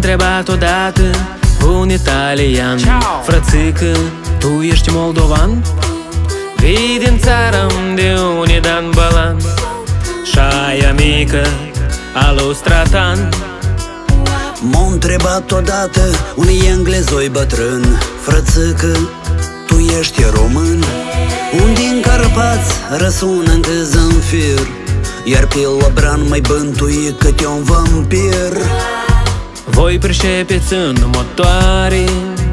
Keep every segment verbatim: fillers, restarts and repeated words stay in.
întrebat odată un italian: frățică, tu ești moldovan? Vii din țara de unde Dan Balan și aia mică alu Stratan. M-a întrebat odată un englezoi bătrân: frățică, tu ești român? Un din Carpați răsună încă Zanfir, iar pe Lăbran mai bântuie câte un vampir. Voi pricepeți în motoare,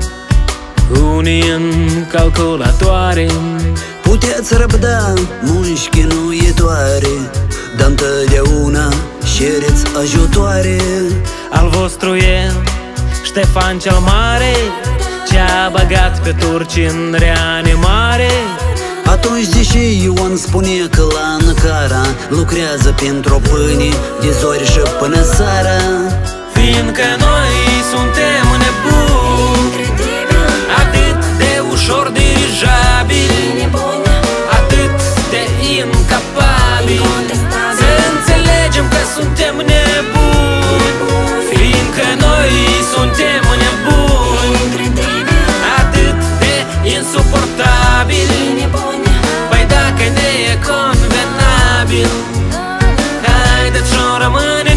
unii în calculatoare. Puteți răbda munci chinuitoare, dar întotdeauna cereți ajutoare. Al vostru e Ștefan cel Mare, ce-a băgat pe turci în reanimare. Atunci deși Ion spune că la Ankara lucrează pentru pâine de zori și până seara, fiindcă noi suntem nebuni, atât de ușor dirijabili, atât de incapabili, să înțelegem că suntem nebuni. Fiindcă noi suntem nebuni, atât de insuportabili, păi dacă ne e convenabil, haideți și-o rămâne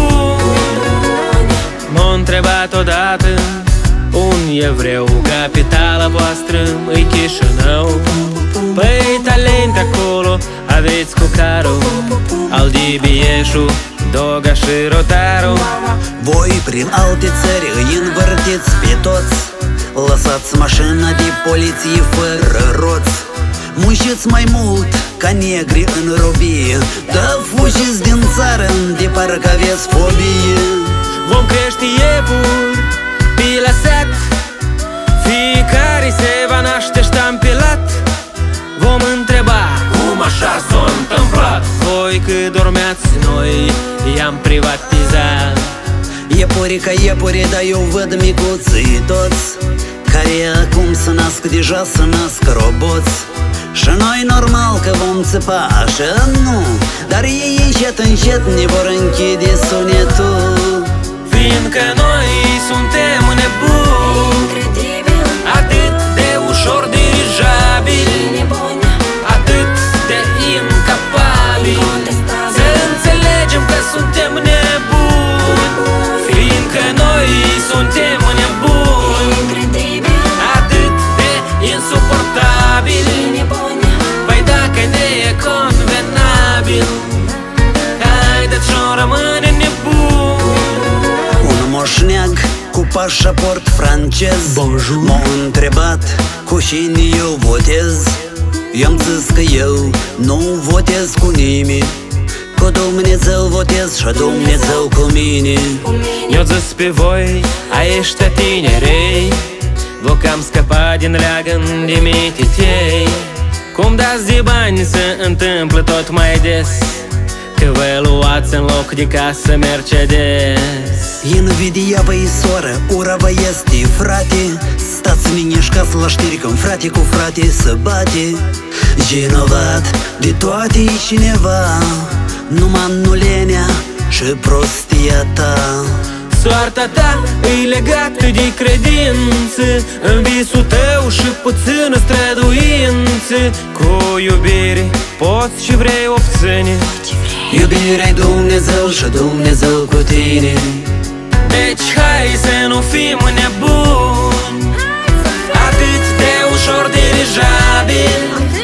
nebuni. M-a întrebat odată un evreu: capitala voastră îi Chișinău? Păi talente acolo aveți cu carul, al Dibieșu, Doga și Rotaru. Voi prin alte țări îi învârtiți pe toți, lăsați mașina de poliție fără roți. Munciți mai mult ca negri în robie, dar fugiți din țară de parcă aveți fobie. Vom crește iepuri pe la sat, fiecare se va naște ștampilat. Vom întreba cum așa s-a întâmplat. Voi cât dormeați, noi i-am privatizat. Iepuri ca iepuri, dar eu văd micuții toți, care acum se nasc deja, se nasc roboți. Și noi normal că vom țipa așa, nu, dar ei încet încet ne vor închide sunetul. Fiindcă noi suntem nebuni, atât de ușor dirijabili, atât de incapabili, să înțelegem că suntem nebuni. Fiindcă noi suntem nebuni, atât de insuportabili, păi dacă ne e convenabil, haideți și-o rămâne nebuni. Un moșneag cu pașaport francez m-a întrebat cu cine eu votez. I-am zis că eu nu votez cu nimeni, cu Dumnezeu votez și Dumnezeu cu mine. Eu zis pe voi, ăștia tinerei, vă cam scăpa din leagăn de mititei. Cum dați de bani se întâmplă tot mai des, că vă luați în loc de casă Mercedes. Invidia vă e soră, ura vă este frate, stați linișcați la știri când frate cu frate se bate. Vinovat de toate e cineva, numai nu lenea și prostia ta. Soarta ta e legată de credință, în visul tău și puțină străduință. Cu iubire poți și vrei obține, iubirea-i Dumnezeu și Dumnezeu cu tine. Deci hai să nu fim nebuni, atât de ușor dirijabil,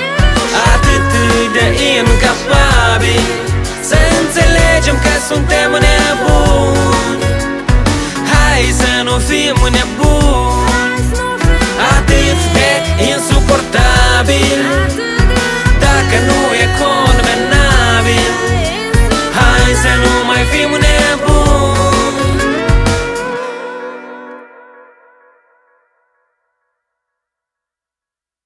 atât de incapabil, să înțelegem că suntem nebuni. Hai să nu fim nebuni.